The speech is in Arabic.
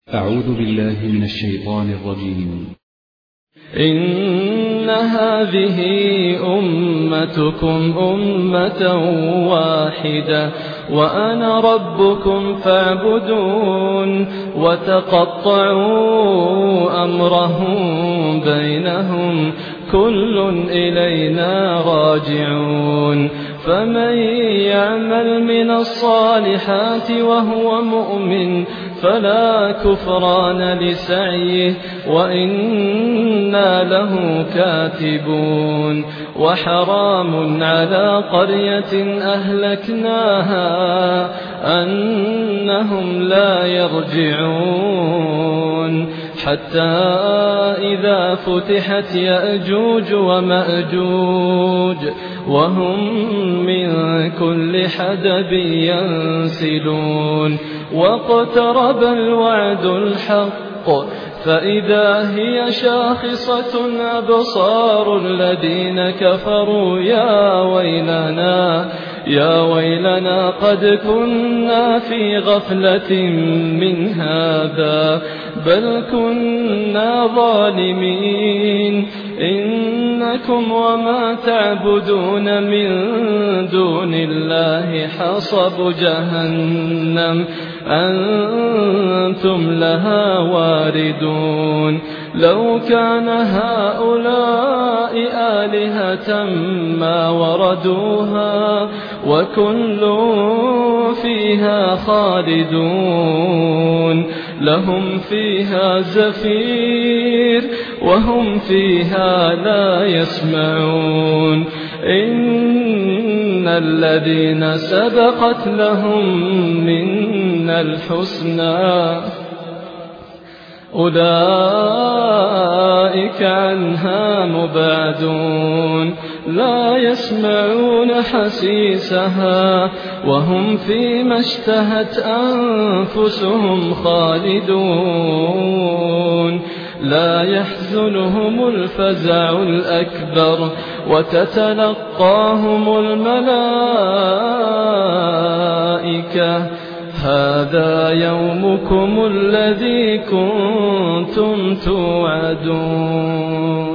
أعوذ بالله من الشيطان الرجيم. إن هذه أمتكم أمة واحدة وأنا ربكم فاعبدون. وتقطعوا أمرهم بينهم كل إلينا راجعون. فمن يعمل من الصالحات وهو مؤمن فلا كفران لسعيه وإنا له كاتبون. وحرام على قرية أهلكناها أنهم لا يرجعون حتى إذا فتحت يأجوج ومأجوج وهم من كل حدب ينسلون. واقترب الوعد الحق فإذا هي شاخصة أبصار الذين كفروا يا ويلنا قد كنا في غفلة من هذا بل كنا ظالمين. إنكم وما تعبدون من دون الله حصب جهنم أنتم لها واردون. لو كان هؤلاء آلهة ما وردوها وكل فيها خالدون. لهم فيها زفير وهم فيها لا يسمعون. إن الذين سبقت لهم منا الحسنى أولئك عنها مبعدون. لا يسمعون حسيسها وهم فيما اشتهت أنفسهم خالدون. لا يحزنهم الفزع الأكبر وتتلقاهم الملائكة هذا يومكم الذي كنتم توعدون.